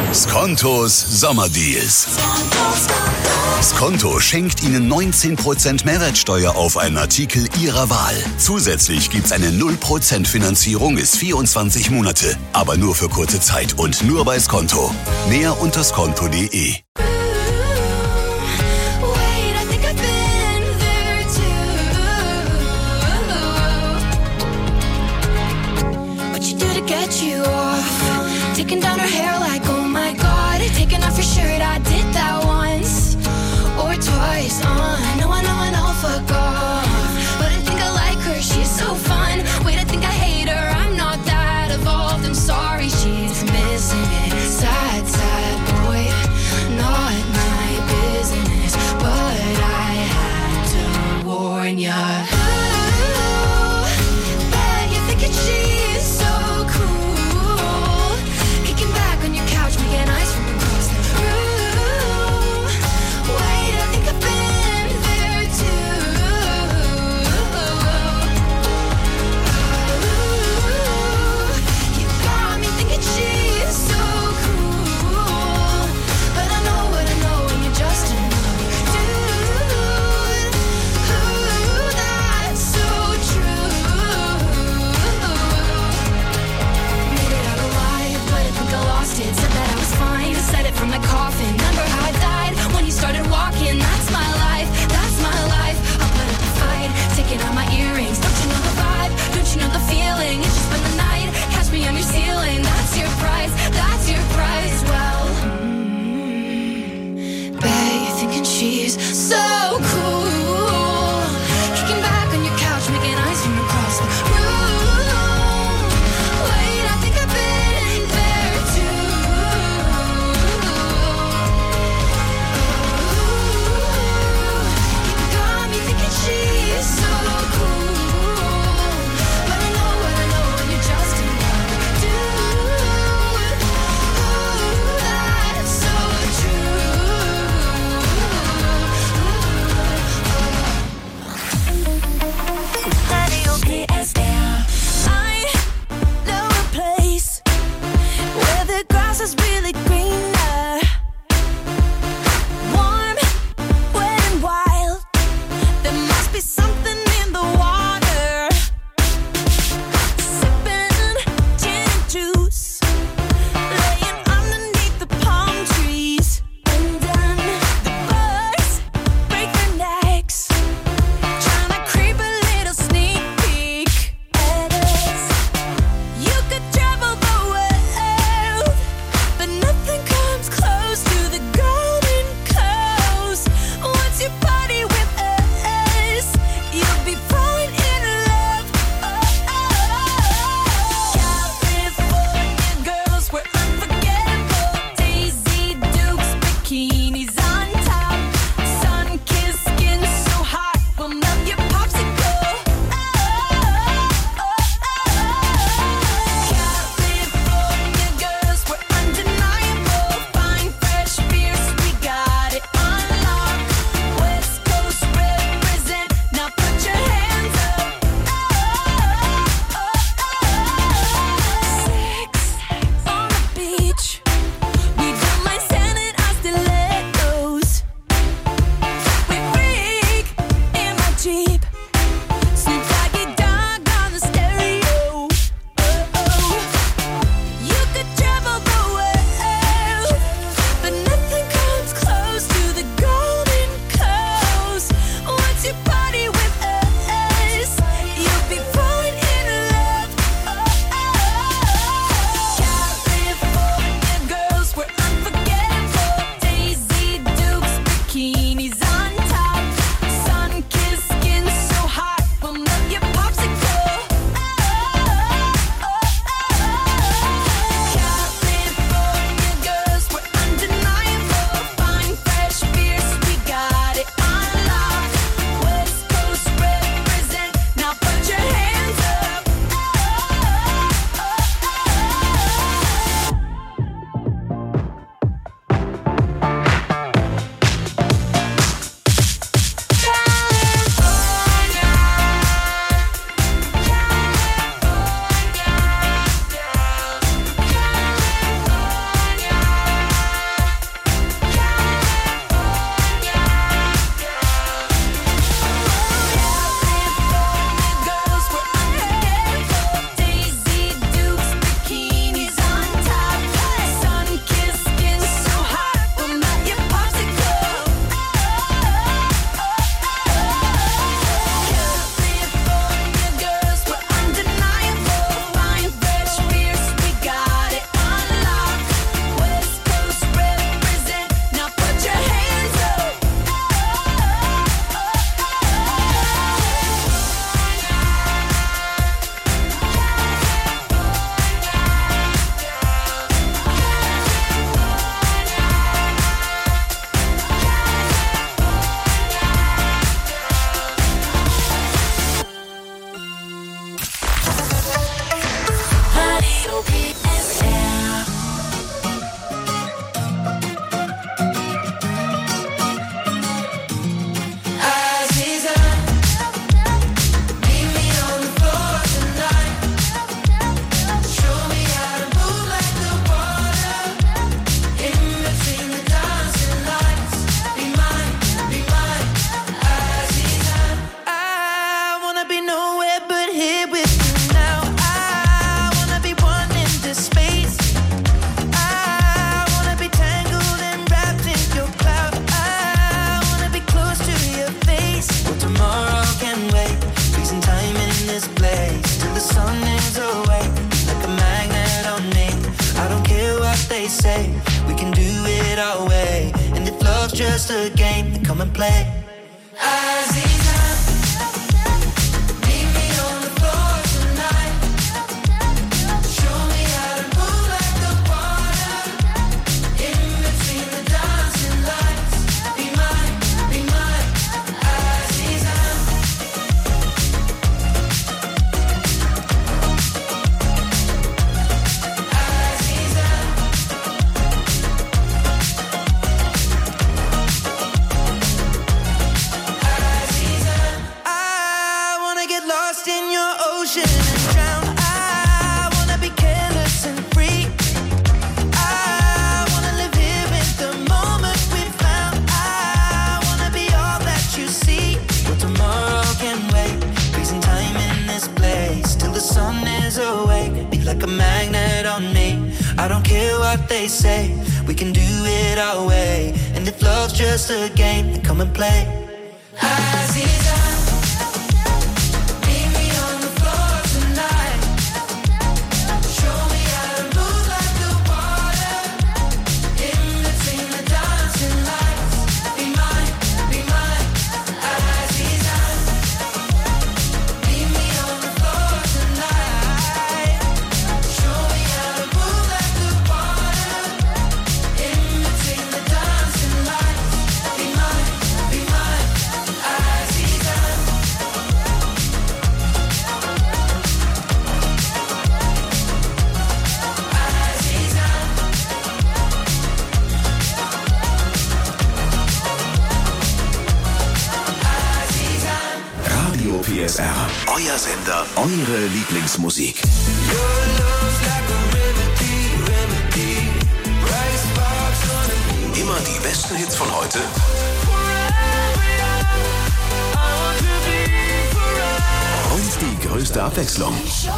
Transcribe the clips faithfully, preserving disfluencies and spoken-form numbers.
Skontos Sommerdeals. Skonto schenkt Ihnen neunzehn Prozent Mehrwertsteuer auf einen Artikel Ihrer Wahl. Zusätzlich gibt's eine null Prozent Finanzierung bis vierundzwanzig Monate. Aber nur für kurze Zeit und nur bei Skonto. Mehr unter skonto punkt de. Taking down her hair like, oh my God. Taking off your shirt, I did that once or twice. Uh, I know, I know, I know, fuck off. But I think I like her, she's so fun. Wait, I think I hate her, I'm not that evolved. I'm sorry, she's missing it. Sad, sad boy, not my business. But I had to warn ya. Ooh, bet you're thinking she's so cool. just a game, then come and play. Aziza, meet me on the floor tonight. Show me how to move like the water. In between the dancing lights. Be mine, be mine, Aziza. Like a magnet on me. I don't care what they say, we can do it our way. And if love's just a game, then come and play. Aziza, meet me on the floor tonight. Show me how to move like the water. In between the dancing lights. Be mine, be mine, Aziza. Meet me on the floor tonight. Show me how to move like the water. In between the dancing lights. Be mine, be mine, Aziza. Radio P S R. Euer Sender, eure Lieblingsmusik. Immer die besten Hits von heute. Und die größte Abwechslung.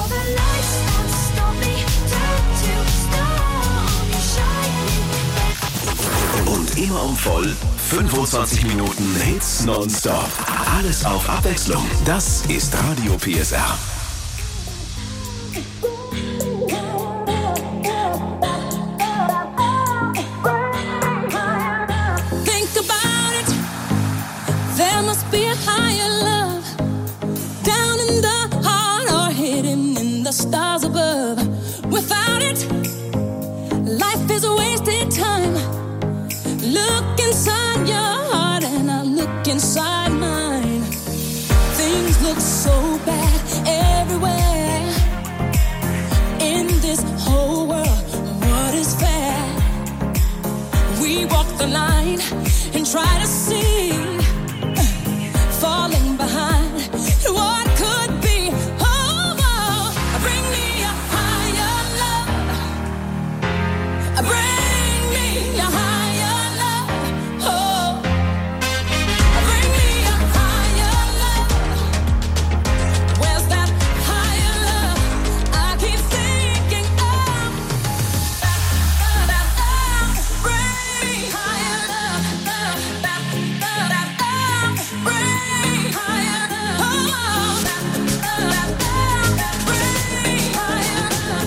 Und immer um voll fünfundzwanzig Minuten Hits nonstop. Alles auf Abwechslung. Das ist Radio P S R. Think about it. There must be a higher love down in the heart or hidden in the stars above. Without it, life is a wasted time. Look inside your heart and I look inside mine. Things look so bad everywhere. In this whole world, what is fair? We walk the line and try to see, falling behind what could be. Oh, oh, bring me a higher love. Bring me a higher love. Oh, bring me a higher love. Where's that higher love I keep thinking of? Bring me higher love. Bring me higher love. Oh, bring me higher love. Bring me higher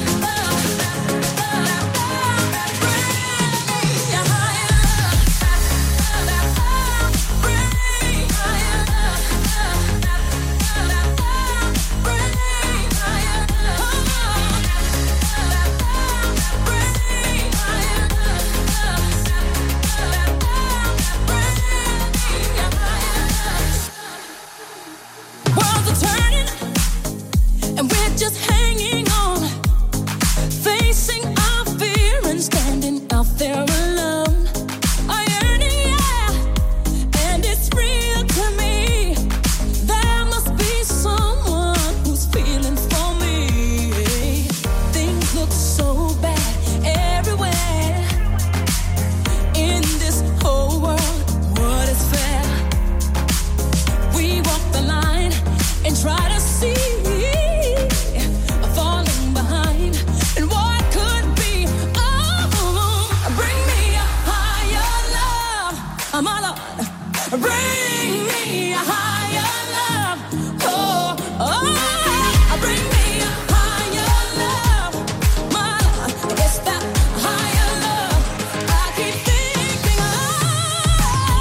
Worlds are turning, and we're just hanging on, facing our fear and standing out there alone. A yearning, yeah, and it's real to me. There must be someone who's feeling for me. Things look so bad everywhere. In this whole world, what is fair? We walk the line and try to see, falling behind and what could be. Oh, bring me a higher love, my Lord. Bring me a higher love. Oh, oh, bring me a higher love, my Lord. It's that higher love I keep thinking of.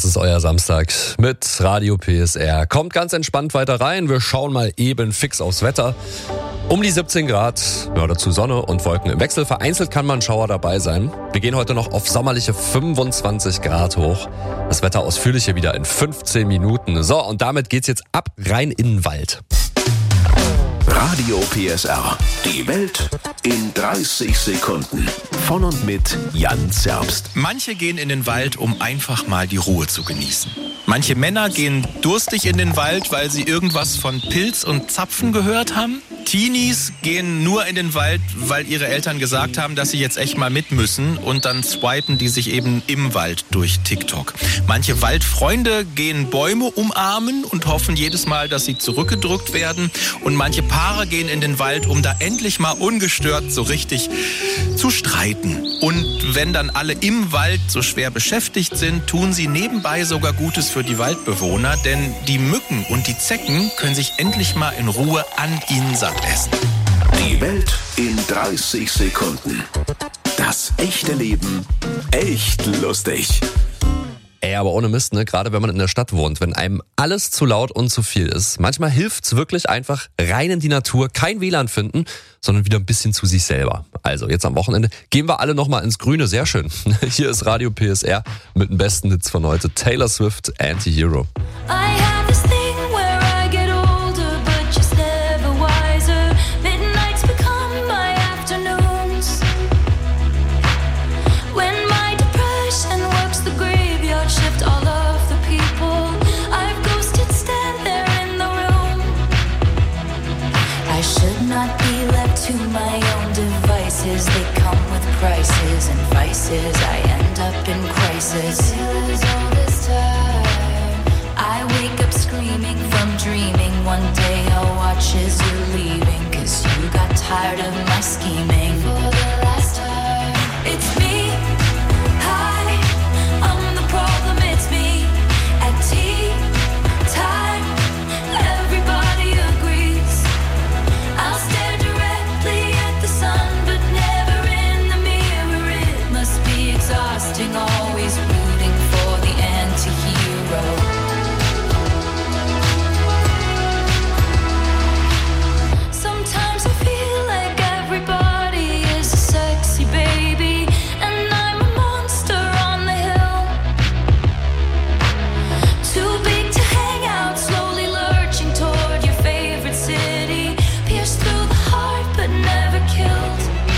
Das ist euer Samstag mit Radio P S R. Kommt ganz entspannt weiter rein. Wir schauen mal eben fix aufs Wetter. Um die siebzehn Grad, ja, dazu Sonne und Wolken im Wechsel. Vereinzelt kann mal ein Schauer dabei sein. Wir gehen heute noch auf sommerliche fünfundzwanzig Grad hoch. Das Wetter ausführlich hier wieder in fünfzehn Minuten. So, und damit geht's jetzt ab rein in den Wald. Radio P S R. Die Welt in dreißig Sekunden. Von und mit Jan Zerbst. Manche gehen in den Wald, um einfach mal die Ruhe zu genießen. Manche Männer gehen durstig in den Wald, weil sie irgendwas von Pilz und Zapfen gehört haben. Teenies gehen nur in den Wald, weil ihre Eltern gesagt haben, dass sie jetzt echt mal mit müssen, und dann swipen die sich eben im Wald durch TikTok. Manche Waldfreunde gehen Bäume umarmen und hoffen jedes Mal, dass sie zurückgedrückt werden. Und manche Paare gehen in den Wald, um da endlich mal ungestört so richtig zu streiten. Und wenn dann alle im Wald so schwer beschäftigt sind, tun sie nebenbei sogar Gutes für die Waldbewohner, denn die Mücken und die Zecken können sich endlich mal in Ruhe an ihnen satt essen. Die Welt in dreißig Sekunden. Das echte Leben echt lustig. Ey, aber ohne Mist, ne? Gerade wenn man in der Stadt wohnt, wenn einem alles zu laut und zu viel ist. Manchmal hilft's wirklich einfach rein in die Natur, kein W L A N finden, sondern wieder ein bisschen zu sich selber. Also jetzt am Wochenende gehen wir alle nochmal ins Grüne, sehr schön. Hier ist Radio P S R mit dem besten Hits von heute. Taylor Swift, Anti-Hero. I have this thing where I get older, but just never wiser. Midnights become my afternoons. When my depression works the graveyard shift, all of the people I've ghosted stand there in the room. I should not be left to my own devices. They come with prices and vices. I end up in crisis. All this time I wake up screaming from dreaming. One day I'll watch as you're leaving, 'cause you got tired of my scheming. For the last time, it's me. Hi, I'm the problem, it's me. At tea time, everybody agrees. I'll stare directly at the sun, but never in the mirror. It must be exhausting, always rooting for the anti-hero. Sometimes I feel like everybody is a sexy baby, and I'm a monster on the hill. Too big to hang out, slowly lurching toward your favorite city. Pierced through the heart, but never killed.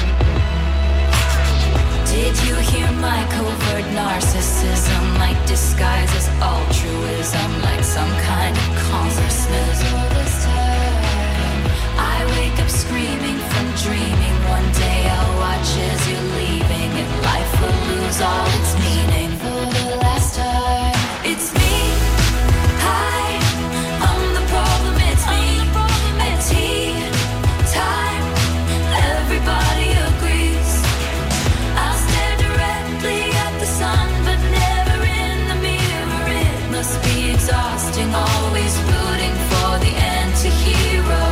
Did you hear my covert narcissism? Like disguise as altruism, like some kind of consciousness. All this time I wake up screaming from dreaming. One day I'll watch as you're leaving, and life will lose all its meaning. For the last time, it's me. Hi, I'm the problem, it's me. At tea time, everybody agrees. I'll stare directly at the sun, but never in the mirror. It must be exhausting, always rooting for the anti-hero.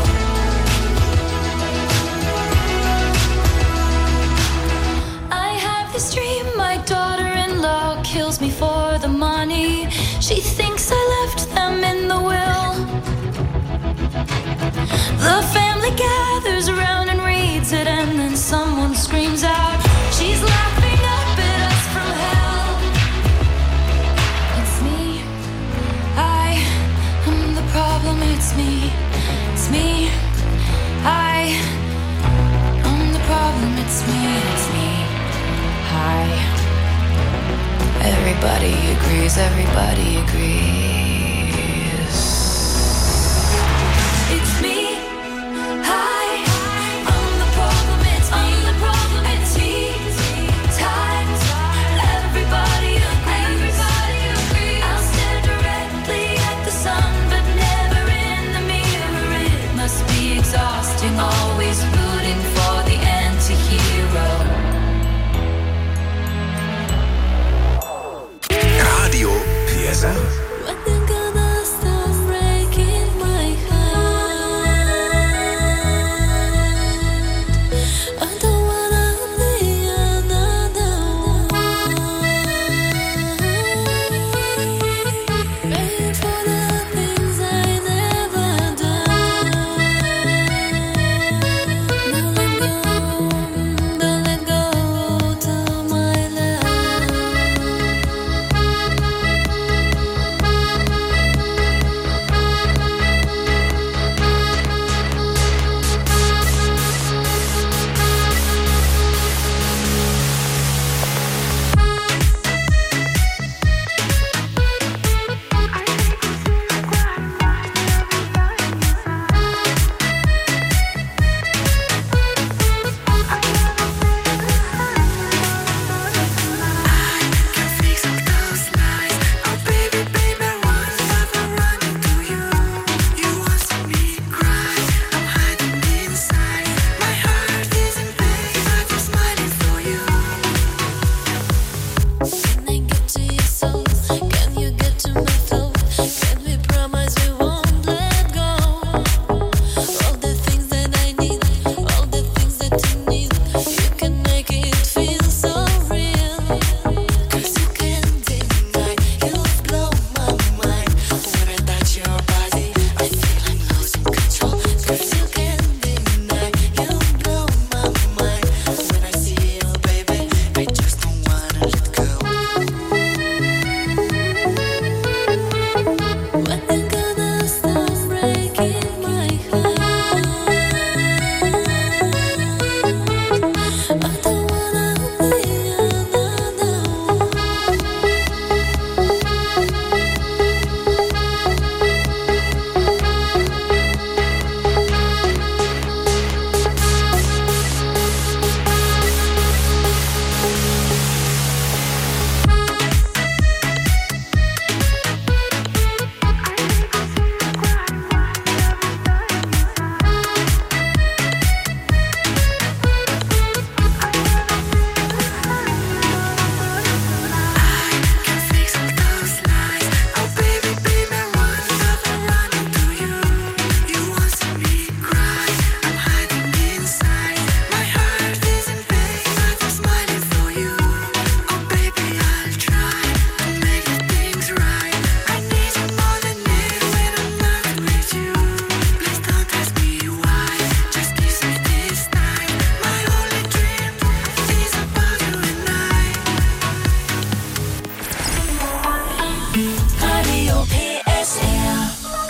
I have this dream, my daughter-in-law kills me for the money. She thinks I left them in the will. The family gathers around and reads it, and then someone screams out, she's laughing up at us from hell. It's me. I am the problem, it's me. It's me. I am the problem, it's me. It's me. Hi. Everybody agrees, everybody agrees. It's me. Hi. I'm the problem, it's me. I'm the problem, it's me. Time. Everybody agrees. Everybody agrees. I'll stare directly at the sun, but never in the mirror. It must be exhausting, always rooting for the anti-hero. Radio P S R. What the I just don't wanna let go. When the gonna stop breaking my heart, I don't wanna be another one. Can fix all those lies. Oh baby, baby, run, never running to you. You want to see me cry. I'm hiding inside. My heart is in pain, but I'm smiling for you. Oh baby, I'll try to make the things right. I need you more than ever when I'm not with you. Please don't ask me why. Just kiss me this time. My only dream is about you and I. Radio P S R.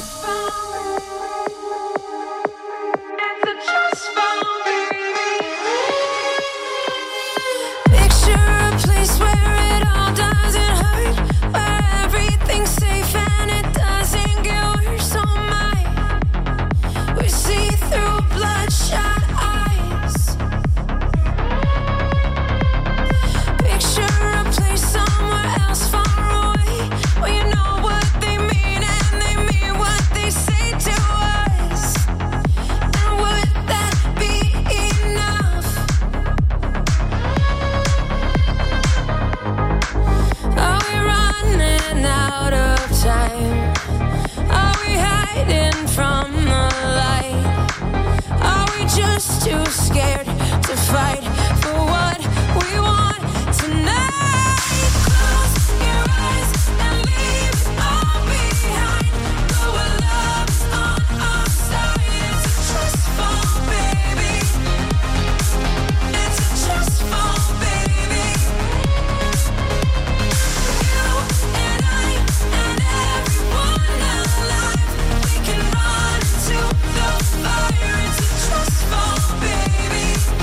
Picture a place where it all doesn't hurt, where everything's safe and it doesn't get worse. Oh my, we see through bloodshot eyes. Picture a place somewhere else far away, where you know what they mean and they mean what they say to us. And would that be enough? Are we running out of time? Are we hiding from the light? Are we just too scared to fight for what we want tonight? Close your eyes and leave it all behind. Know our love's on our side. It's a trust fall, baby. It's a trust fall, baby. You and I and everyone alive, we can run into the fire. It's a trust fall, baby.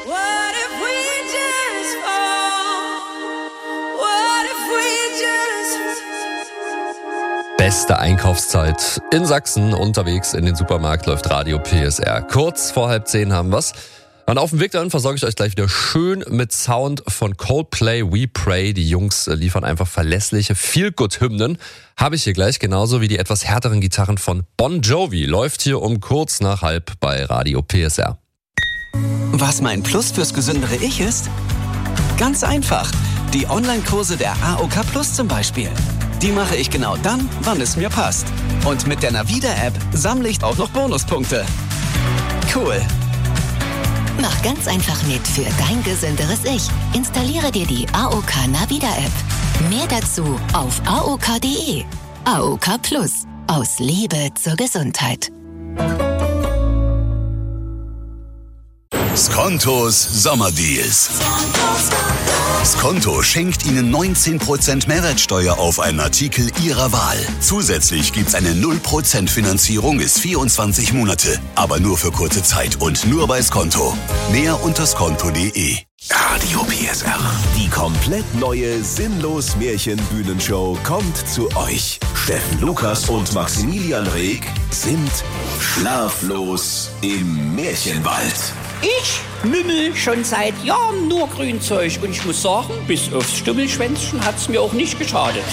What if we just fall? What if we just... Beste Einkaufszeit in Sachsen. Unterwegs in den Supermarkt läuft Radio P S R. Kurz vor halb zehn haben wir's. Und auf dem Weg dahin versorge ich euch gleich wieder schön mit Sound von Coldplay, We Pray. Die Jungs liefern einfach verlässliche Feel-Good-Hymnen. Habe ich hier gleich, genauso wie die etwas härteren Gitarren von Bon Jovi. Läuft hier um kurz nach halb bei Radio P S R. Was mein Plus fürs gesündere Ich ist? Ganz einfach. Die Online-Kurse der A O K Plus zum Beispiel. Die mache ich genau dann, wann es mir passt. Und mit der Navida-App sammle ich auch noch Bonuspunkte. Cool. Mach ganz einfach mit für dein gesünderes Ich. Installiere dir die A O K Navida-App. Mehr dazu auf A O K punkt de. A O K Plus. Aus Liebe zur Gesundheit. Skontos Sommerdeals. Skonto schenkt Ihnen neunzehn Prozent Mehrwertsteuer auf einen Artikel Ihrer Wahl. Zusätzlich gibt's eine null Prozent Finanzierung bis vierundzwanzig Monate. Aber nur für kurze Zeit und nur bei Skonto. Mehr unter skonto punkt de. Radio P S R. Die komplett neue Sinnlos-Märchen-Bühnenshow kommt zu euch. Steffen Lukas und Maximilian Reg sind schlaflos im Märchenwald. Ich mümmel schon seit Jahren nur Grünzeug und ich muss sagen, bis aufs Stummelschwänzchen hat's mir auch nicht geschadet.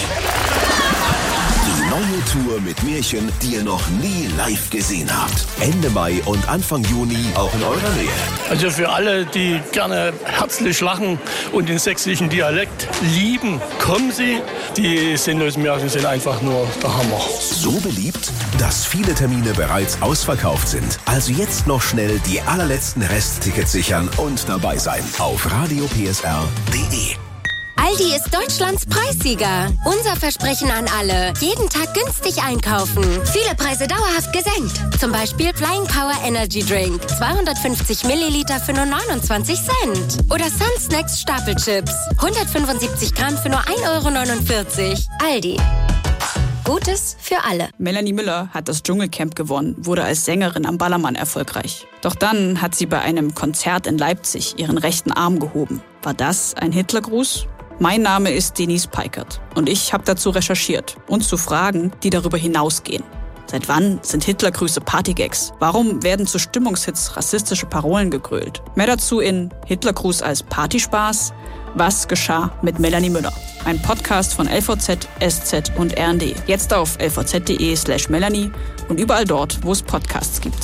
Die neue Tour mit Märchen, die ihr noch nie live gesehen habt. Ende Mai und Anfang Juni auch in eurer Nähe. Also für alle, die gerne herzlich lachen und den sächsischen Dialekt lieben, kommen Sie. Die sinnlosen Märchen sind einfach nur der Hammer. So beliebt, dass viele Termine bereits ausverkauft sind. Also jetzt noch schnell die allerletzten Resttickets sichern und dabei sein. Auf radio p s r punkt de. Aldi ist Deutschlands Preissieger. Unser Versprechen an alle. Jeden Tag günstig einkaufen. Viele Preise dauerhaft gesenkt. Zum Beispiel Flying Power Energy Drink. zweihundertfünfzig Milliliter für nur neunundzwanzig Cent. Oder Sun Snacks Stapelchips. hundertfünfundsiebzig Gramm für nur ein Euro neunundvierzig. Aldi. Gutes für alle. Melanie Müller hat das Dschungelcamp gewonnen, wurde als Sängerin am Ballermann erfolgreich. Doch dann hat sie bei einem Konzert in Leipzig ihren rechten Arm gehoben. War das ein Hitlergruß? Mein Name ist Denise Peikert und ich habe dazu recherchiert und zu Fragen, die darüber hinausgehen. Seit wann sind Hitlergrüße Partygags? Warum werden zu Stimmungshits rassistische Parolen gegrölt? Mehr dazu in Hitlergruß als Partyspaß. Was geschah mit Melanie Müller? Ein Podcast von L V Z, S Z und R N D. Jetzt auf l v z punkt de slash Melanie und überall dort, wo es Podcasts gibt.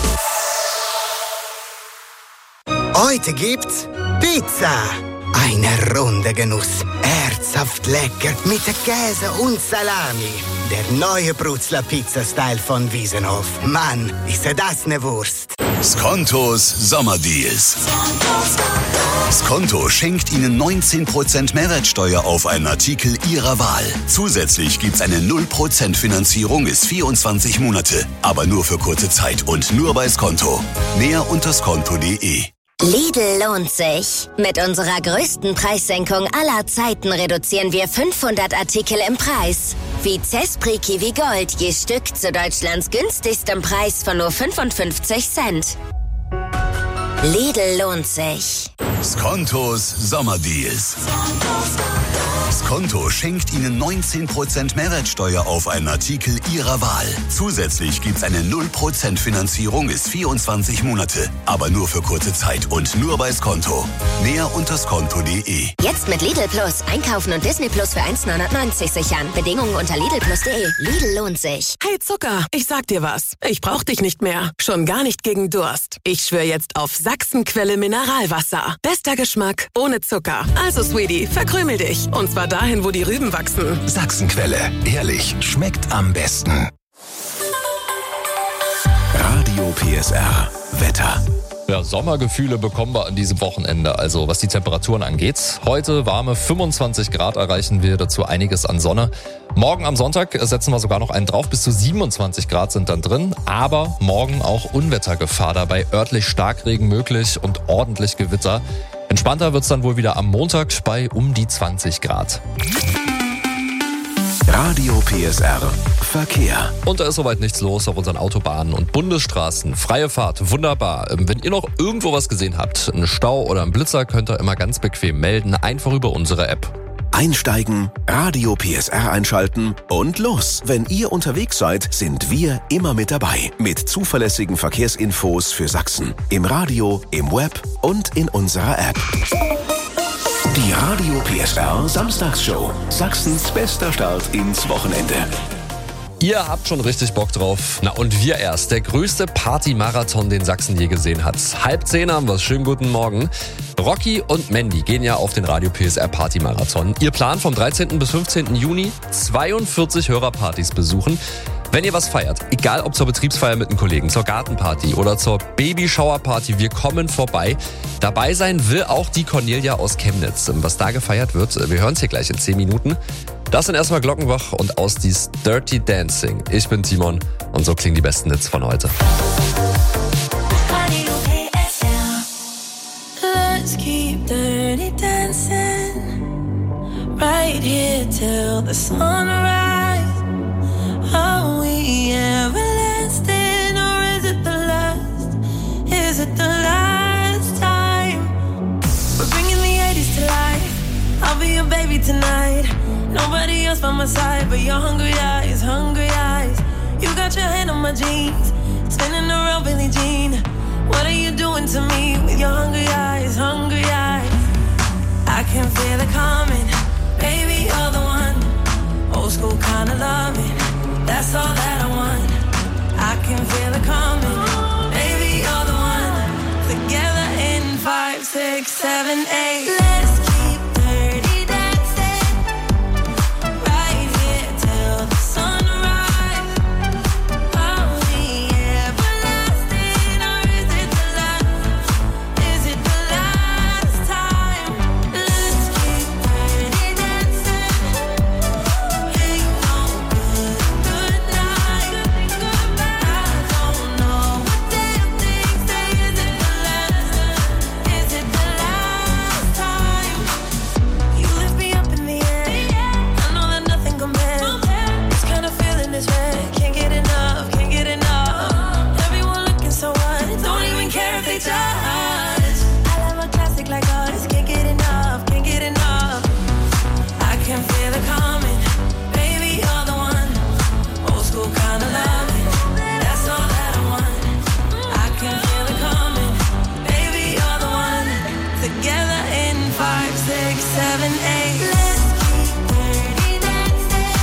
Heute gibt's Pizza. Eine runde Genuss. Herzhaft lecker mit Käse und Salami. Der neue Brutzler Pizza-Style von Wiesenhof. Mann, ist das ne Wurst. Skontos Sommerdeals. Skonto schenkt Ihnen neunzehn Prozent Mehrwertsteuer auf einen Artikel Ihrer Wahl. Zusätzlich gibt's eine null Prozent Finanzierung bis vierundzwanzig Monate. Aber nur für kurze Zeit und nur bei Skonto. Mehr unter skonto punkt de. Lidl lohnt sich. Mit unserer größten Preissenkung aller Zeiten reduzieren wir fünfhundert Artikel im Preis. Wie Zespri Kiwi Gold, je Stück zu Deutschlands günstigstem Preis von nur fünfundfünfzig Cent. Lidl lohnt sich. Skontos Sommerdeals. Skonto schenkt Ihnen neunzehn Prozent Mehrwertsteuer auf einen Artikel Ihrer Wahl. Zusätzlich gibt's eine null Prozent Finanzierung bis vierundzwanzig Monate. Aber nur für kurze Zeit und nur bei Skonto. Mehr unter skonto punkt de. Jetzt mit Lidl Plus. Einkaufen und Disney Plus für eins neunundneunzig sichern. Bedingungen unter lidl plus punkt de. Lidl lohnt sich. Hey Zucker, ich sag dir was. Ich brauch dich nicht mehr. Schon gar nicht gegen Durst. Ich schwöre jetzt auf Sachsenquelle Mineralwasser. Bester Geschmack, ohne Zucker. Also Sweetie, verkrümel dich. Und zwar dahin, wo die Rüben wachsen. Sachsenquelle. Ehrlich, schmeckt am besten. Radio P S R. Wetter. Ja, Sommergefühle bekommen wir an diesem Wochenende, also was die Temperaturen angeht. Heute warme fünfundzwanzig Grad erreichen wir, dazu einiges an Sonne. Morgen am Sonntag setzen wir sogar noch einen drauf, bis zu siebenundzwanzig Grad sind dann drin. Aber morgen auch Unwettergefahr, dabei örtlich Starkregen möglich und ordentlich Gewitter. Entspannter wird's dann wohl wieder am Montag bei um die zwanzig Grad. Radio P S R Verkehr. Und da ist soweit nichts los auf unseren Autobahnen und Bundesstraßen. Freie Fahrt, wunderbar. Wenn ihr noch irgendwo was gesehen habt, einen Stau oder einen Blitzer, könnt ihr immer ganz bequem melden, einfach über unsere App. Einsteigen, Radio P S R einschalten und los. Wenn ihr unterwegs seid, sind wir immer mit dabei. Mit zuverlässigen Verkehrsinfos für Sachsen. Im Radio, im Web und in unserer App. Die Radio P S R Samstagsshow. Sachsens bester Start ins Wochenende. Ihr habt schon richtig Bock drauf. Na und wir erst. Der größte Party-Marathon, den Sachsen je gesehen hat. Halb zehn haben wir es. Schönen guten Morgen. Rocky und Mandy gehen ja auf den Radio P S R Party-Marathon. Ihr Plan vom dreizehnten bis fünfzehnten Juni, zweiundvierzig Hörerpartys besuchen. Wenn ihr was feiert, egal ob zur Betriebsfeier mit einem Kollegen, zur Gartenparty oder zur Babyshower-Party, wir kommen vorbei. Dabei sein will auch die Cornelia aus Chemnitz. Was da gefeiert wird, wir hören es hier gleich in zehn Minuten. Das sind erstmal Glockenbach und aus dies Dirty Dancing. Ich bin Timon und so klingen die besten Hits von heute. Let's keep dirty dancing right here till the sunrise. Are we everlasting or is it the last? Is it the last time? We're bringing the eighties to life. I'll be your baby tonight. Nobody else by my side but your hungry eyes, hungry eyes. You got your hand on my jeans, spinning around Billie Jean. What are you doing to me with your hungry eyes, hungry eyes? I can feel it coming, baby, you're the one. Old school kind of loving, that's all that I want. I can feel it coming, baby, you're the one. Together in five, six, seven, eight. Let's keep dirty dancing right here till the sunrise. Are we everlasting or is it the last? Is it the last time? Let's keep dirty dancing. Ain't no good, good night. I don't know what damn things say. Is it the last? Is it the last time? You lift me up in the air. I know that nothing compares. This kind of feeling is rare. Can't get enough, can't get enough. Everyone looking so what? Don't even care if they judge. I love a classic like us. Can't get enough, can't get enough. I can feel it coming, baby, you're the one. Old school kind of loving, that's all that I want. I can feel it coming, baby, you're the one. Together in five, six, seven, eight. Let's keep dirty dancing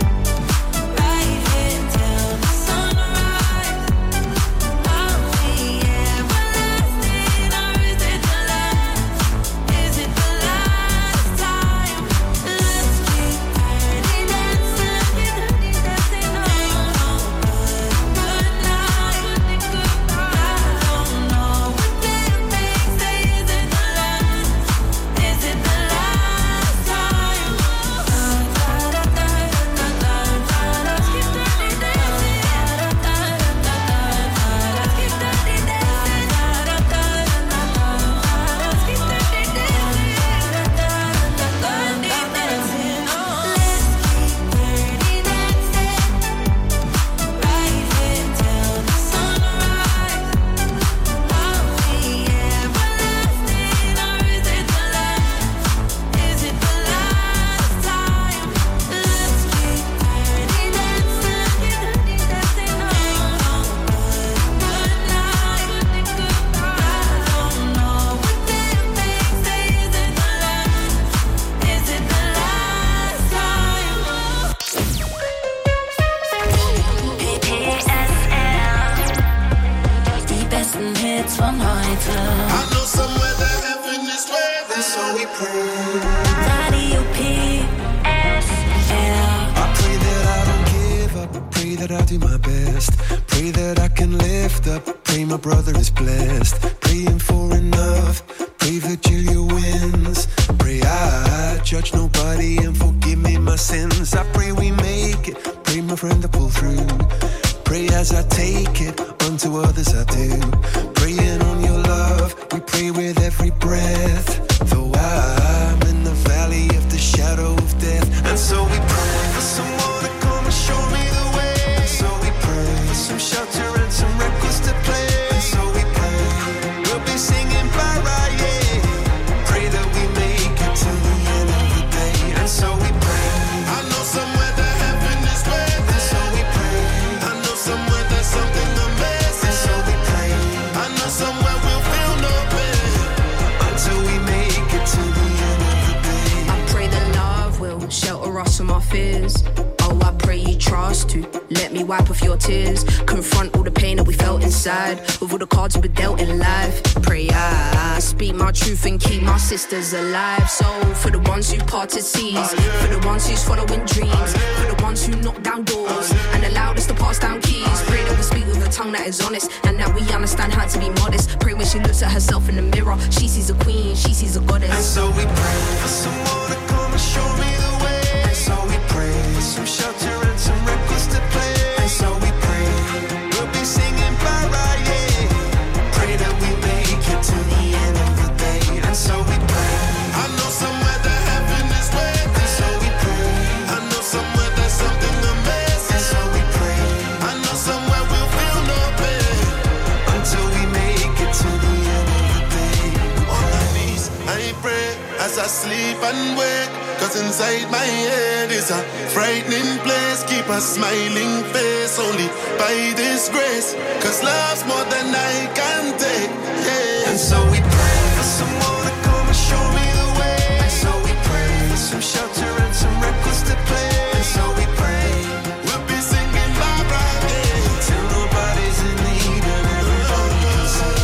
right here till the sunrise. Are we everlasting or is it the last? Is it the last time? Let's keep dirty dancing. Ain't no good, good night. I don't know what damn things say. Is it the last? Is it the last time? Let's keep dirty dancing. Let's keep dirty dancing. Let's keep dirty dancing. Dirty dancing. Let's keep dirty dancing right here till the sunrise. Are we everlasting or is it the last? Is it the last time? Let's keep dirty dancing. Dirty dancing. Ain't no good, good night. I don't know what damn things say. Is it the last? Is it the last time? P S R, die besten Hits von heute. Radio P S R. I pray that I don't give up. I pray that I do my best. Pray that I can lift up. Pray my brother is blessed. Praying for enough. Pray that Julia wins. Pray I judge nobody and forgive me my sins. I pray we make it. Pray my friend to pull through. Pray as I take it. Unto others I do. Praying on your love. We pray with every breath. Though I'm in the valley of the shadow of death. And so we pray for someone to come and show me the way. to the end of the day. I pray that love will shelter us from our fears. Oh, I pray you trust to let me wipe off your tears. Confront all the pain that we felt inside with all the cards we've been dealt in life. Pray I, I speak my truth and keep my sisters alive. So for the ones who parted seas, for the ones who's following dreams, for the ones who knock down doors and allowed us to pass down keys. Pray that we speak with a tongue that is honest and that we understand how to be modest. Pray when she looks at herself in the mirror, she sees a queen, she sees a goddess. And so we pray for someone to come and show me the way. And so we pray for some shelter and some records to play. And so we pray we'll be singing para, yeah. Pray that we make it to the end of the day. And so we pray. I know somewhere that heaven is waiting. And so we pray. I know somewhere there's something amazing. And so we pray. I know somewhere we'll feel no pain until we make it to the end of the day. On my knees, I pray as I sleep and wake. Cause inside my head is a frightening place. Keep a smiling face only by this grace. Cause love's more than I can take, yeah. And so we pray for someone to come and show me the way. And so we pray for some shelter and some records to play. And so we pray we'll be singing bye bye, yeah. Till nobody's in need and everybody can sing.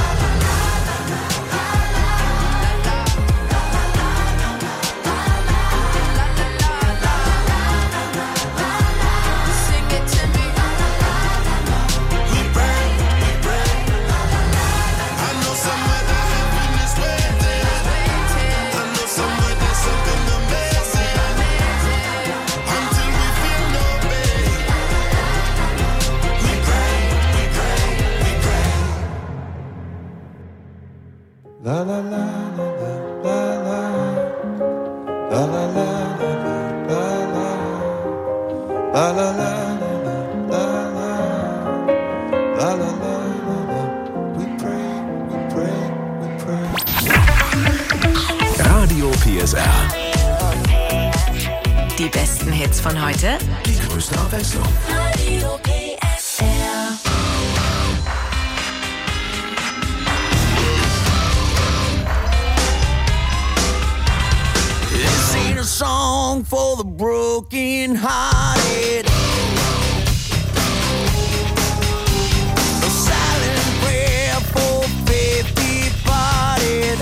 La la la la la la la la la la la la la la la la. We pray, we pray, we pray. Radio P S R. Die besten Hits von heute. Die größte Abwechslung. Radio P S R. This ain't a song for the broken-hearted. A silent prayer for faith departed.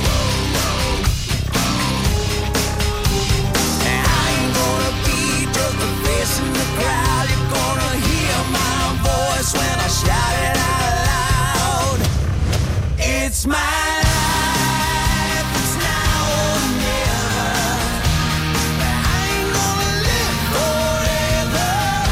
And I ain't gonna be just a face in the crowd. You're gonna hear my voice when I shout it out loud. It's my life, it's now or never. I ain't gonna live forever.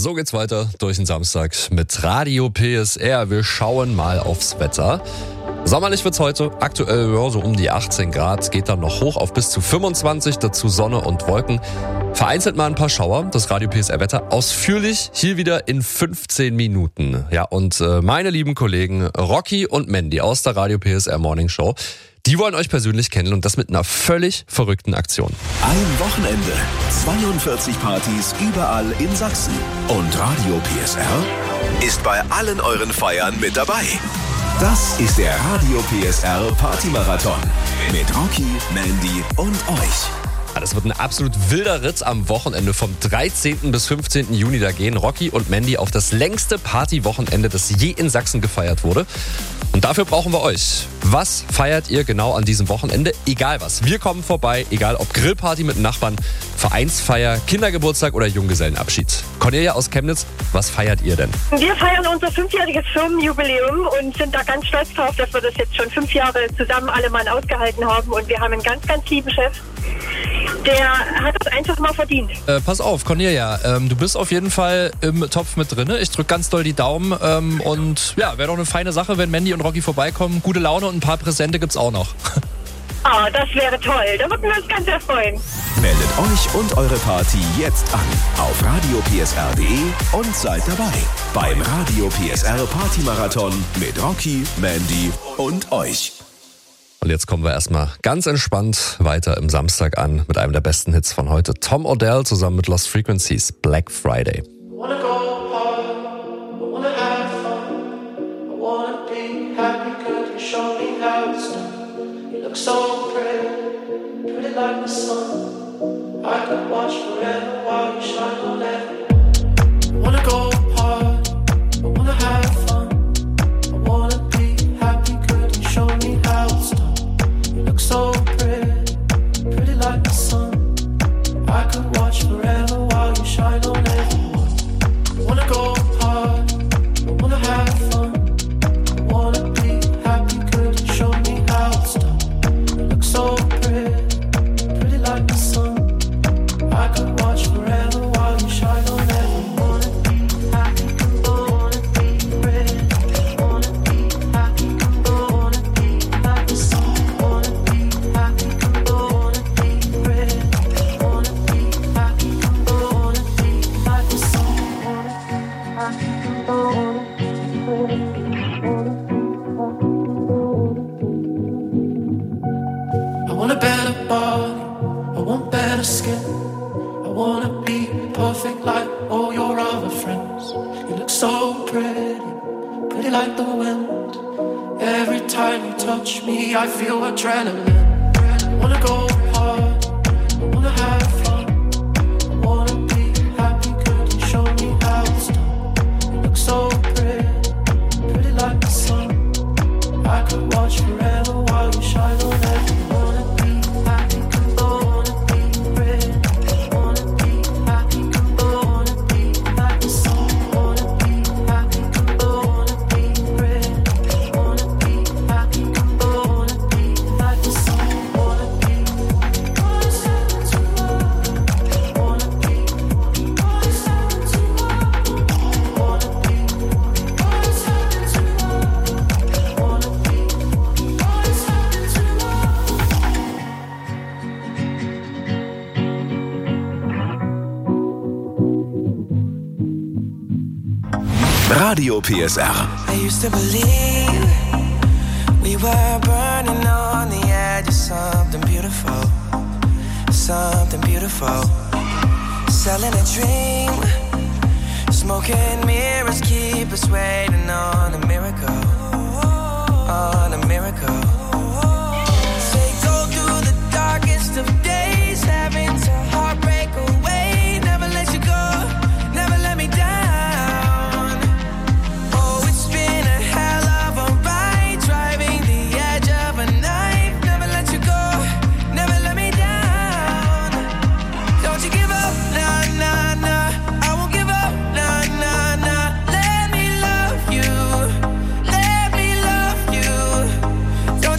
So geht's weiter durch den Samstag mit Radio P S R. Wir schauen mal aufs Wetter. Sommerlich wird's heute, aktuell ja, so um die achtzehn Grad, geht dann noch hoch auf bis zu fünfundzwanzig, dazu Sonne und Wolken. Vereinzelt mal ein paar Schauer, das Radio P S R Wetter ausführlich hier wieder in fünfzehn Minuten. Ja, und äh, meine lieben Kollegen Rocky und Mandy aus der Radio P S R Morning Show, die wollen euch persönlich kennen und das mit einer völlig verrückten Aktion. Ein Wochenende, zweiundvierzig Partys überall in Sachsen. Und Radio P S R ist bei allen euren Feiern mit dabei. Das ist der Radio P S R Partymarathon mit Rocky, Mandy und euch. Das wird ein absolut wilder Ritt am Wochenende vom dreizehnten bis fünfzehnten Juni. Da gehen Rocky und Mandy auf das längste Partywochenende, das je in Sachsen gefeiert wurde. Und dafür brauchen wir euch. Was feiert ihr genau an diesem Wochenende? Egal was. Wir kommen vorbei, egal ob Grillparty mit Nachbarn, Vereinsfeier, Kindergeburtstag oder Junggesellenabschied. Cornelia aus Chemnitz, was feiert ihr denn? Wir feiern unser fünfjähriges Firmenjubiläum und sind da ganz stolz drauf, dass wir das jetzt schon fünf Jahre zusammen alle Mann ausgehalten haben. Und wir haben einen ganz, ganz lieben Chef. Der hat es einfach mal verdient. Äh, pass auf, Cornelia, ähm, du bist auf jeden Fall im Topf mit drin. Ich drück ganz doll die Daumen ähm, und ja, wäre doch eine feine Sache, wenn Mandy und Rocky vorbeikommen. Gute Laune und ein paar Präsente gibt's auch noch. Ah, das wäre toll. Da würden wir uns ganz sehr freuen. Meldet euch und eure Party jetzt an auf radio p s r punkt d e und seid dabei beim Radio P S R Partymarathon mit Rocky, Mandy und euch. Und jetzt kommen wir erstmal ganz entspannt weiter im Samstag an mit einem der besten Hits von heute. Tom Odell zusammen mit Lost Frequencies, Black Friday. Wanna go hard, I wanna have fun, I wanna be happy, could you show me how it's done? You look so pretty, pretty like the sun. I could watch forever while you shine on everyone. Wanna go hard, I wanna have fun, I wanna be happy, could you show me how it's done? You look so pretty, pretty like the sun. I could watch forever while you shine on everyone. Wanna go hard, I wanna have fun, I wanna be happy, could you show me how it's done? You look so pretty, pretty like the sun. I could watch forever while you shine on everyone. Wanna be happy, wanna be pretty, wanna be happy, wanna be like the sun. Wanna be happy, wanna be pretty, wanna be happy, wanna be like the sun. I want a better body, I want better skin. I wanna be perfect like all your other friends. You look so pretty, pretty like the wind. Every time you touch me, I feel adrenaline. I wanna go hard, I wanna have fun, I wanna be happy, could you show me how it's done? You look so pretty, pretty like the sun. I could watch forever while you shine on everyone. Wanna be happy, wanna be pretty, wanna be happy, wanna be like the sun. Wanna be happy, wanna be pretty, wanna be happy, wanna be like the sun. Wanna be, wanna be, wanna be, Radio P S R. I used to believe we were burning on the edge of something beautiful, something beautiful. Selling a dream, smoking mirrors keep us waiting on a miracle, on a miracle. Say go through the darkest of days, having to heartbreak away, never let you go, never let me down. Don't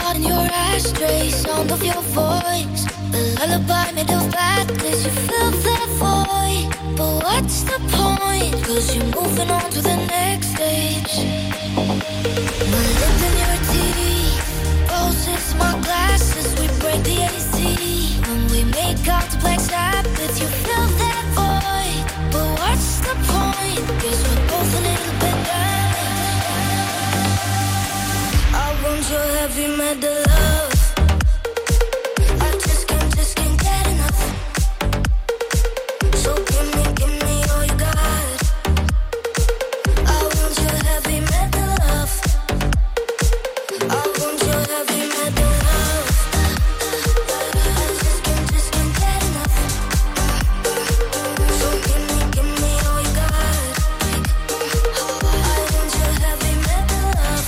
caught in your ashtray, sound of your voice. The lullaby made of badness, you fill that void. But what's the point? Cause you're moving on to the next stage. My lip in your teeth, roses, my glasses, we break the A C. When we make out to Black Sabbath, you fill that void. But what's the point? Guess we're both a little bit damaged. I want your heavy metal love. I just can't, just can't get enough. So give me, give me all you got. I want your heavy metal love. I want your heavy metal love. I just can't, just can't get enough. So give me, give me all you got. I want your heavy metal love.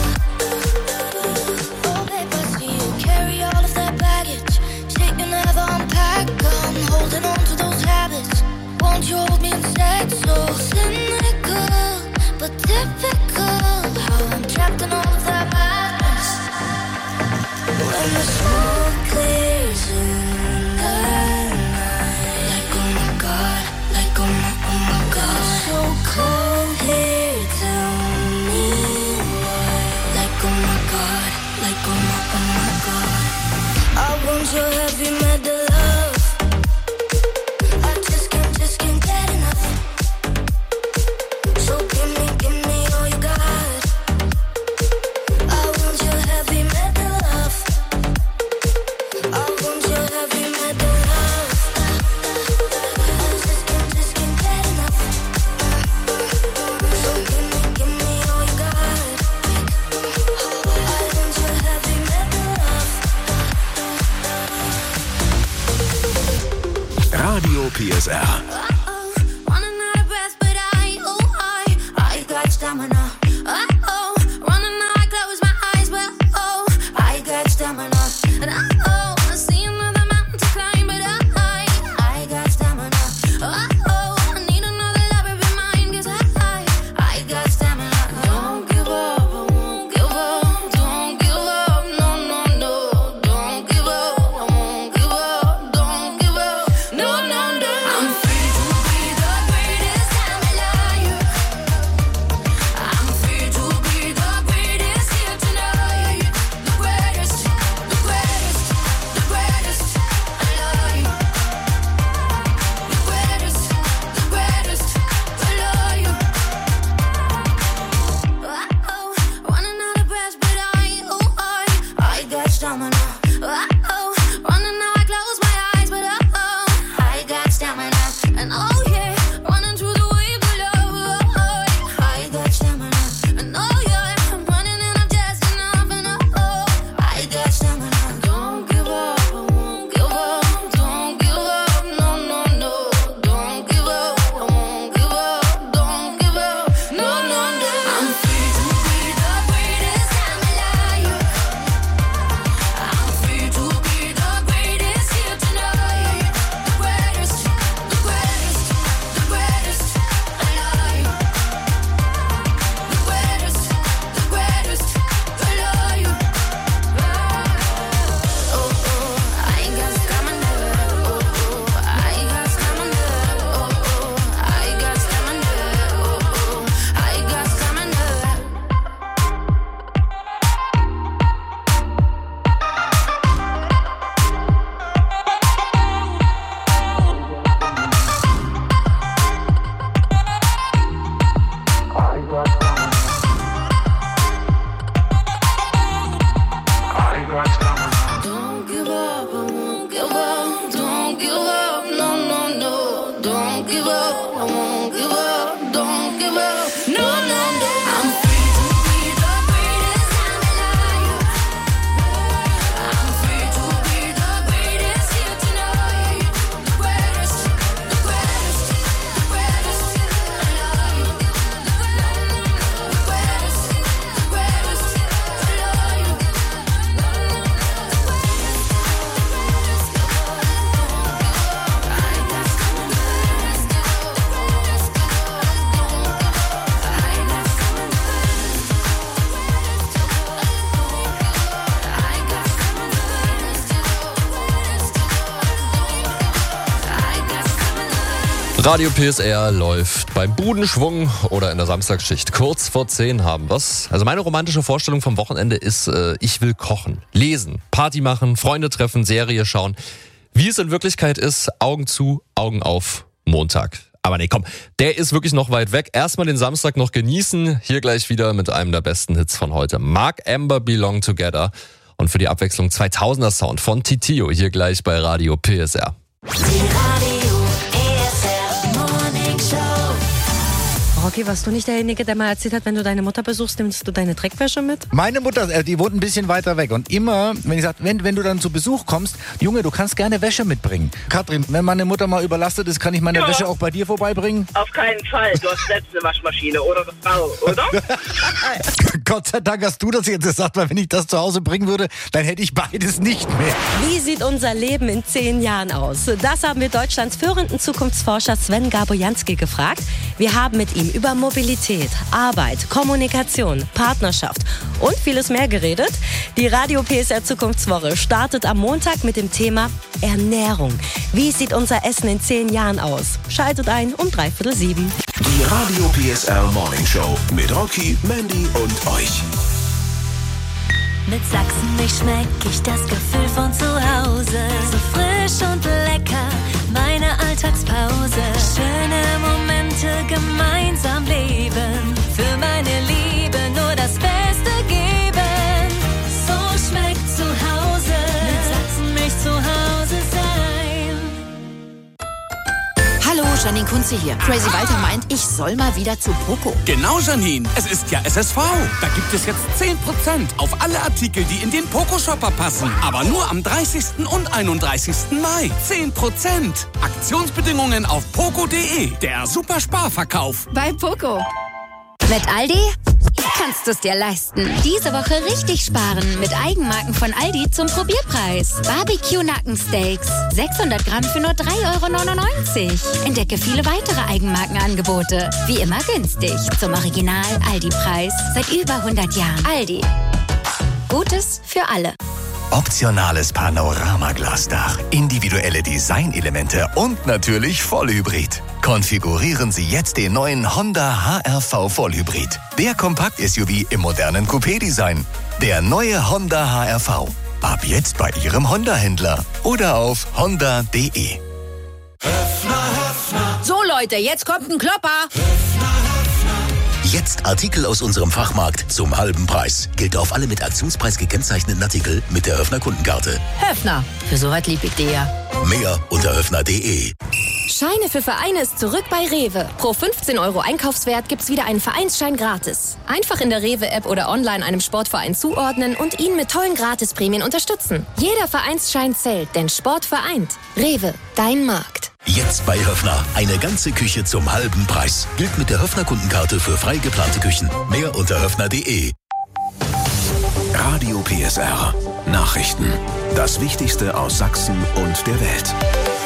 Oh babe, I see you carry all of that baggage. Shit you never unpack. I'm holding on to those habits. Won't you hold me instead? So cynical, but typical. How I'm trapped in all of that madness. When the smoke clears in the night, like oh my god, like oh my, oh my god. So cold here, tell me why. Like oh my god, like oh my, oh my god. I want your heavy metal love. I just can't, just can't get enough. So give me, give me all you got. I want your heavy metal love. I want your heavy metal love. I just can't, just can't get enough. So give me, give me all you got. I want your heavy metal love. Radio P S R. Running out of breath, but I, oh I, I got stamina. Oh, running out, I close my eyes, but oh, I got stamina. And oh, I see another mountain to climb, but I, I got stamina. Oh, I need another lover be mine, 'cause I, I got stamina. Don't give up, I won't give up. Don't give up, no, no, no. Don't give up, I won't give up. Don't give up, no, no, no. I'm free to be the greatest I'm alive. I'm free to be the greatest here tonight. The greatest, the greatest. Radio P S R läuft beim Budenschwung oder in der Samstagsschicht. Kurz vor zehn haben wir's. Also meine romantische Vorstellung vom Wochenende ist, äh, ich will kochen, lesen, Party machen, Freunde treffen, Serie schauen. Wie es in Wirklichkeit ist, Augen zu, Augen auf, Montag. Aber nee, komm, der ist wirklich noch weit weg. Erstmal den Samstag noch genießen. Hier gleich wieder mit einem der besten Hits von heute. Mark Amber, Belong Together. Und für die Abwechslung zweitausender Sound von Titio hier gleich bei Radio P S R. Rocky, warst du nicht derjenige, der mal erzählt hat, wenn du deine Mutter besuchst, nimmst du deine Dreckwäsche mit? Meine Mutter, äh, die wohnt ein bisschen weiter weg. Und immer, wenn ich sage, wenn, wenn du dann zu Besuch kommst, Junge, du kannst gerne Wäsche mitbringen. Katrin, wenn meine Mutter mal überlastet ist, kann ich meine Ja. Wäsche auch bei dir vorbeibringen? Auf keinen Fall. Du hast selbst eine Waschmaschine oder eine Frau, oder? Gott sei Dank hast du das jetzt gesagt, weil wenn ich das zu Hause bringen würde, dann hätte ich beides nicht mehr. Wie sieht unser Leben in zehn Jahren aus? Das haben wir Deutschlands führenden Zukunftsforscher Sven Gabojanski gefragt. Wir haben mit ihm über Mobilität, Arbeit, Kommunikation, Partnerschaft und vieles mehr geredet. Die Radio P S R Zukunftswoche startet am Montag mit dem Thema Ernährung. Wie sieht unser Essen in zehn Jahren aus? Schaltet ein um dreiviertel sieben. Die Radio P S R Morning Show mit Rocky, Mandy und euch. Mit Sachsenmilch schmeck ich das Gefühl von zu Hause. So frisch und lecker, meine Alltagspause. Schöne Momente gemeinsam leben. Für meine Liebe nur das Beste geben. So schmeckt zu Hause. Mit Sachsenmilch zu Hause sein. Hallo, Janine Kunze hier. Crazy Walter meint, ich soll mal wieder zu Poco. Genau, Janine. Es ist ja S S V. Da gibt es jetzt zehn Prozent auf alle Artikel, die in den Poco-Shopper passen. Aber nur am dreißigsten und einunddreißigsten Mai. zehn Prozent. Aktionsbedingungen auf poco punkt de. Der Supersparverkauf. Bei Poco. Mit Aldi kannst du es dir leisten. Diese Woche richtig sparen mit Eigenmarken von Aldi zum Probierpreis. Barbecue-Nackensteaks. sechshundert Gramm für nur drei Euro neunundneunzig. Entdecke viele weitere Eigenmarkenangebote. Wie immer günstig. Zum Original Aldi-Preis. Seit über hundert Jahren. Aldi. Gutes für alle. Optionales Panoramaglasdach, individuelle Designelemente und natürlich Vollhybrid. Konfigurieren Sie jetzt den neuen Honda H R V Vollhybrid. Der Kompakt-S U V im modernen Coupé-Design. Der neue Honda H R V. Ab jetzt bei Ihrem Honda-Händler oder auf honda punkt de. So Leute, jetzt kommt ein Klopper. Jetzt Artikel aus unserem Fachmarkt zum halben Preis. Gilt auf alle mit Aktionspreis gekennzeichneten Artikel mit der Höfner Kundenkarte. Höfner, für so was lieb ich dir ja. Mehr unter höfner punkt de. Scheine für Vereine ist zurück bei Rewe. Pro fünfzehn Euro Einkaufswert gibt's wieder einen Vereinsschein gratis. Einfach in der Rewe-App oder online einem Sportverein zuordnen und ihn mit tollen Gratisprämien unterstützen. Jeder Vereinsschein zählt, denn Sport vereint. Rewe, dein Markt. Jetzt bei Höfner. Eine ganze Küche zum halben Preis. Gilt mit der Höfner Kundenkarte für frei geplante Küchen. Mehr unter höfner punkt de. Radio P S R. Nachrichten. Das Wichtigste aus Sachsen und der Welt.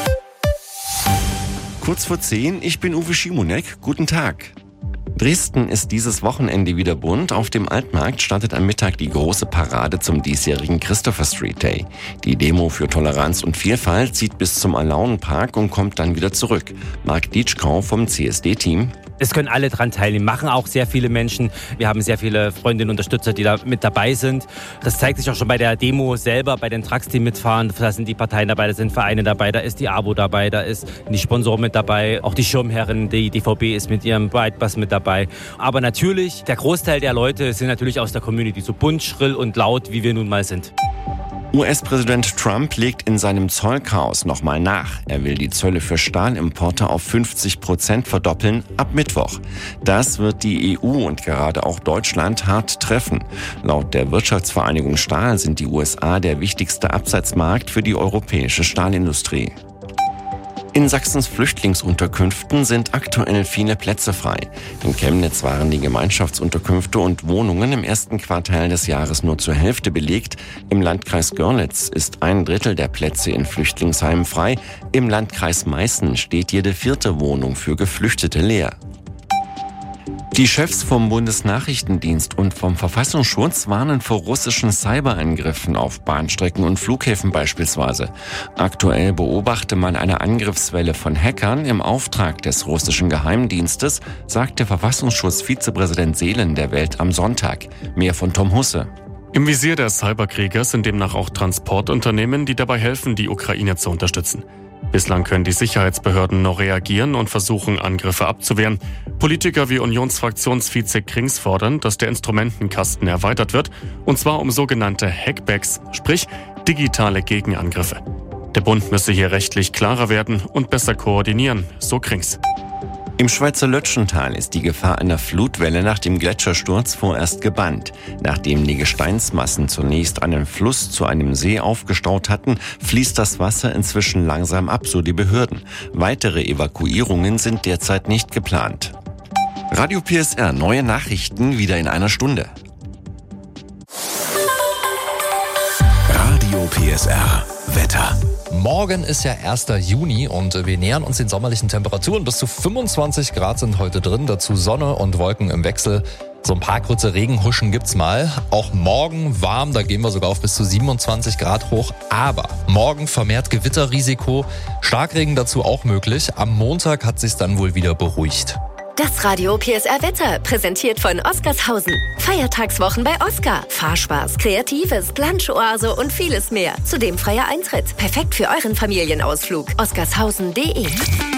Kurz vor zehn, ich bin Uwe Schimonek. Guten Tag. Dresden ist dieses Wochenende wieder bunt. Auf dem Altmarkt startet am Mittag die große Parade zum diesjährigen Christopher Street Day. Die Demo für Toleranz und Vielfalt zieht bis zum Alaunenpark und kommt dann wieder zurück. Marc Dietschkau vom C S D-Team. Es können alle dran teilnehmen, machen auch sehr viele Menschen. Wir haben sehr viele Freundinnen und Unterstützer, die da mit dabei sind. Das zeigt sich auch schon bei der Demo selber, bei den Trucks, die mitfahren. Da sind die Parteien dabei, da sind Vereine dabei, da ist die A W O dabei, da ist die Sponsoren mit dabei, auch die Schirmherren, die D V B ist mit ihrem Breitbus mit dabei. Aber natürlich, der Großteil der Leute sind natürlich aus der Community, so bunt, schrill und laut, wie wir nun mal sind. U S-Präsident Trump legt in seinem Zollchaos nochmal nach. Er will die Zölle für Stahlimporte auf fünfzig Prozent verdoppeln ab Mittwoch. Das wird die E U und gerade auch Deutschland hart treffen. Laut der Wirtschaftsvereinigung Stahl sind die U S A der wichtigste Absatzmarkt für die europäische Stahlindustrie. In Sachsens Flüchtlingsunterkünften sind aktuell viele Plätze frei. In Chemnitz waren die Gemeinschaftsunterkünfte und Wohnungen im ersten Quartal des Jahres nur zur Hälfte belegt. Im Landkreis Görlitz ist ein Drittel der Plätze in Flüchtlingsheimen frei. Im Landkreis Meißen steht jede vierte Wohnung für Geflüchtete leer. Die Chefs vom Bundesnachrichtendienst und vom Verfassungsschutz warnen vor russischen Cyberangriffen auf Bahnstrecken und Flughäfen beispielsweise. Aktuell beobachte man eine Angriffswelle von Hackern im Auftrag des russischen Geheimdienstes, sagte Verfassungsschutz-Vizepräsident Seelen der Welt am Sonntag. Mehr von Tom Husse. Im Visier der Cyberkrieger sind demnach auch Transportunternehmen, die dabei helfen, die Ukraine zu unterstützen. Bislang können die Sicherheitsbehörden noch reagieren und versuchen, Angriffe abzuwehren. Politiker wie Unionsfraktionsvize Krings fordern, dass der Instrumentenkasten erweitert wird, und zwar um sogenannte Hackbacks, sprich digitale Gegenangriffe. Der Bund müsse hier rechtlich klarer werden und besser koordinieren, so Krings. Im Schweizer Lötschental ist die Gefahr einer Flutwelle nach dem Gletschersturz vorerst gebannt. Nachdem die Gesteinsmassen zunächst einen Fluss zu einem See aufgestaut hatten, fließt das Wasser inzwischen langsam ab, so die Behörden. Weitere Evakuierungen sind derzeit nicht geplant. Radio P S R, neue Nachrichten wieder in einer Stunde. Radio P S R Wetter. Morgen ist ja erster Juni und wir nähern uns den sommerlichen Temperaturen. Bis zu fünfundzwanzig Grad sind heute drin, dazu Sonne und Wolken im Wechsel. So ein paar kurze Regenhuschen gibt's mal. Auch morgen warm, da gehen wir sogar auf bis zu siebenundzwanzig Grad hoch. Aber morgen vermehrt Gewitterrisiko, Starkregen dazu auch möglich. Am Montag hat sich's dann wohl wieder beruhigt. Das Radio P S R Wetter, präsentiert von Oscarshausen. Feiertagswochen bei Oscar. Fahrspaß, Kreatives, Lunchoase und vieles mehr. Zudem freier Eintritt. Perfekt für euren Familienausflug. oscarshausen punkt de.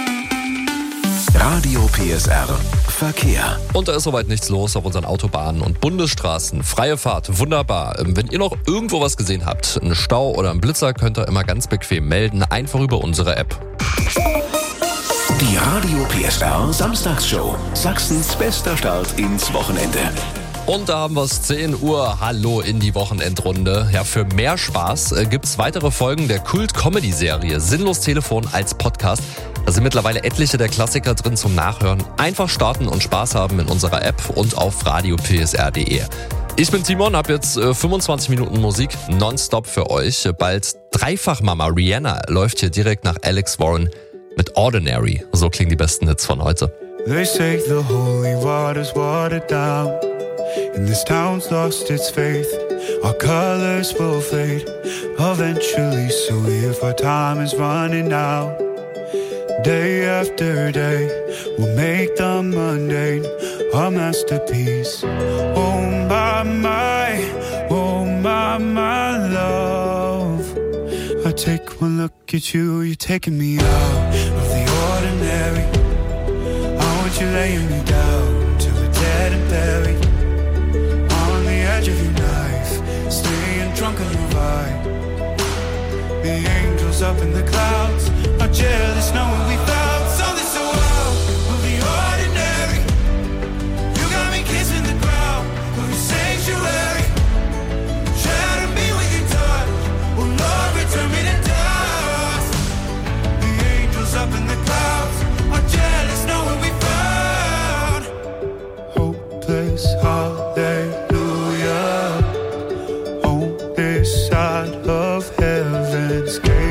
Radio P S R Verkehr. Und da ist soweit nichts los auf unseren Autobahnen und Bundesstraßen. Freie Fahrt, wunderbar. Wenn ihr noch irgendwo was gesehen habt, einen Stau oder einen Blitzer, könnt ihr immer ganz bequem melden. Einfach über unsere App. Die Radio P S R Samstagsshow. Sachsens bester Start ins Wochenende. Und da haben wir es, zehn Uhr. Hallo in die Wochenendrunde. Ja, für mehr Spaß äh, gibt's weitere Folgen der Kult-Comedy-Serie Sinnlos Telefon als Podcast. Da sind mittlerweile etliche der Klassiker drin zum Nachhören. Einfach starten und Spaß haben in unserer App und auf radio p s r punkt de. Ich bin Timon, hab jetzt äh, fünfundzwanzig Minuten Musik nonstop für euch. Bald Dreifachmama Rihanna läuft hier direkt nach Alex Warren mit Ordinary. So klingen die besten Hits von heute. They say the holy water's watered down, and this town's lost its faith. Our colors will fade eventually, so if our time is running out, day after day, we'll make the mundane a masterpiece. Oh my, my, oh my, my love, I take one look at you, you're taking me out of the ordinary. I want you laying me down till we're dead and buried, on the edge of your knife, staying drunk on your vibe. The angels up in the clouds are jealous knowing we found something so out of the ordinary. You got me kissing the ground of your sanctuary. Shatter me with your touch, oh Lord, return me to dust. The angels up in the clouds are jealous knowing we found hopeless hallelujah on this side of heaven's gate.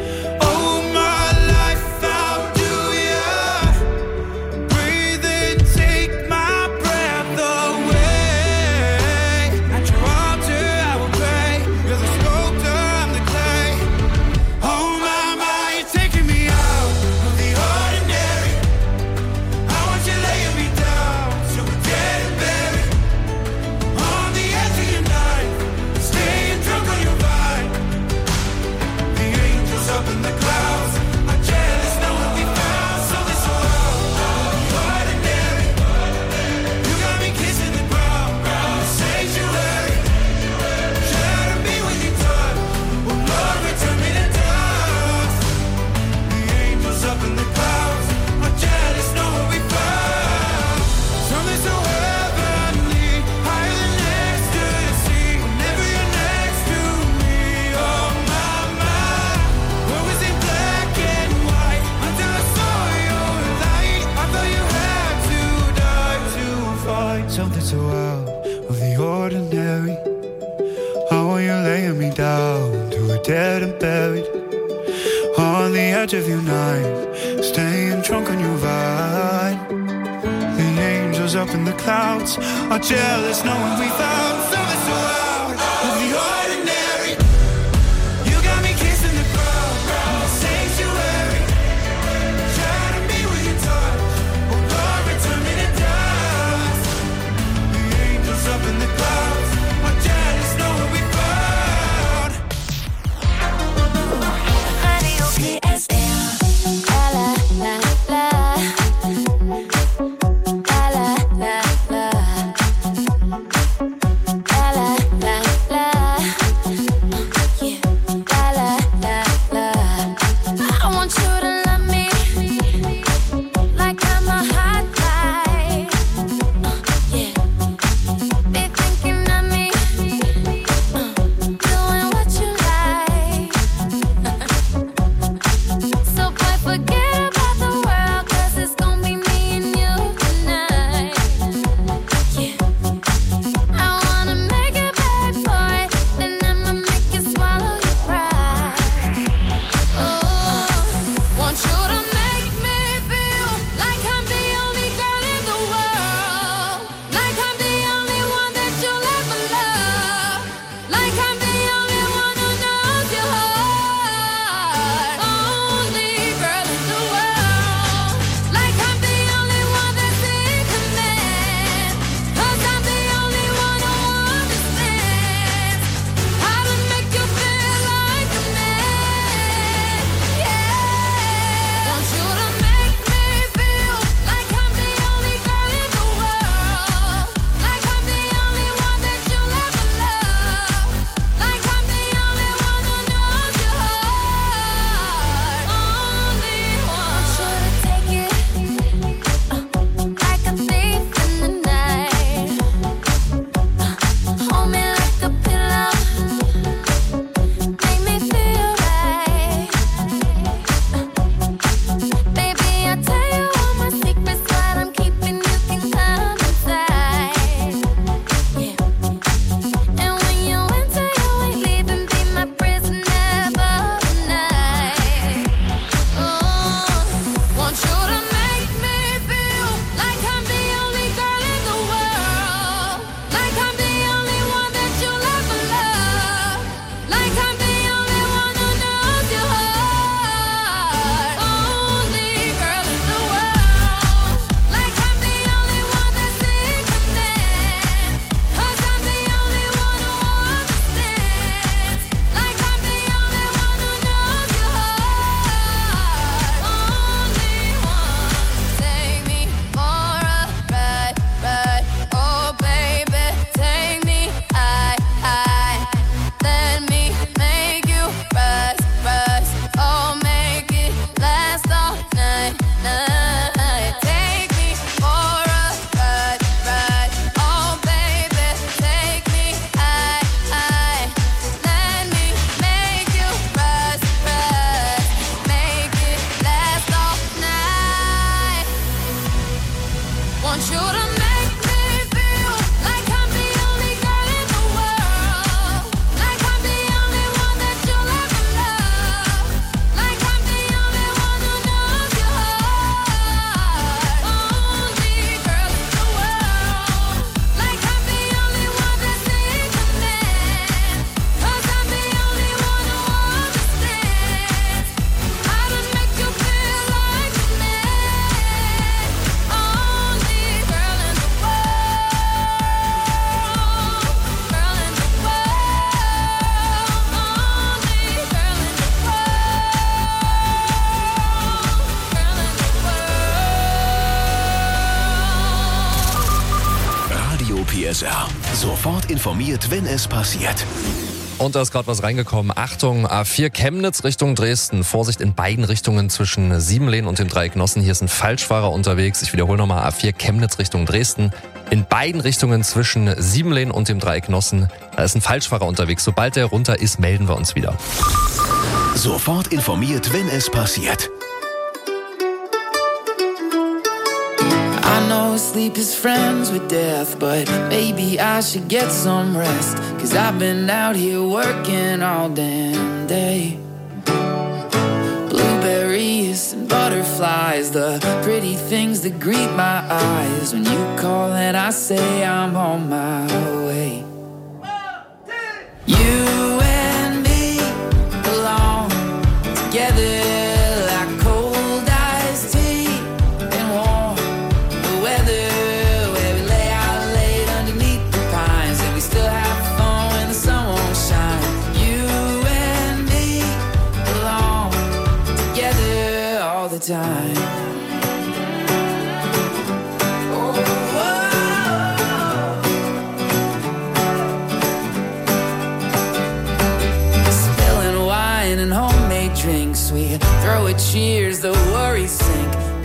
Something so out of the ordinary. How are you laying me down to a dead and buried, on the edge of your knife, staying drunk on your vine. The angels angels up in the clouds are jealous knowing we found something so out of the ordinary. You got me kissing the ground, sanctuary. Try to be with your touch, oh Lord, return me to dust. The angels up in the clouds are jealous knowing we found. Radio P S R. La la la. P S R. Sofort informiert, wenn es passiert. Und da ist gerade was reingekommen. Achtung, A vier Chemnitz Richtung Dresden. Vorsicht in beiden Richtungen zwischen Siebenlehn und dem Dreieck Nossen. Hier ist ein Falschfahrer unterwegs. Ich wiederhole nochmal, A vier Chemnitz Richtung Dresden. In beiden Richtungen zwischen Siebenlehn und dem Dreieck Nossen. Da ist ein Falschfahrer unterwegs. Sobald der runter ist, melden wir uns wieder. Sofort informiert, wenn es passiert. I know sleep is friends with death, but maybe I should get some rest. Cause I've been out here working all damn day. Blueberries and butterflies. butterflies, the pretty things that greet my eyes. When you call and I say I'm on my way. You and me belong together like cold iced tea and warm the weather, where we lay out late underneath the pines and we still have fun when the sun won't shine. You and me belong together all the time. And homemade drinks, we throw a cheers, the worries sink.